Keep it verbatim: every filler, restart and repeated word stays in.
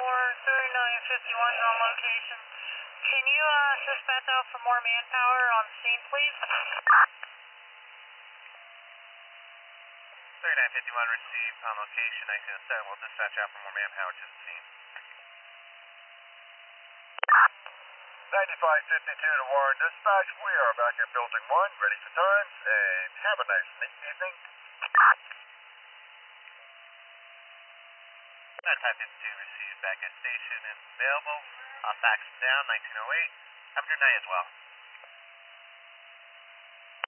Warren, thirty-nine fifty-one on location. Can you uh, dispatch out for more manpower on scene, please? thirty-nine fifty-one received on location, nineteen oh seven. We'll dispatch out for more manpower to the scene. ninety-five fifty-two to Warren Dispatch. We are back at Building one, ready for times, and have a nice evening. ninety-five fifty-two received back at station and available. Uh, fax down, nineteen oh eight. Have a good night as well.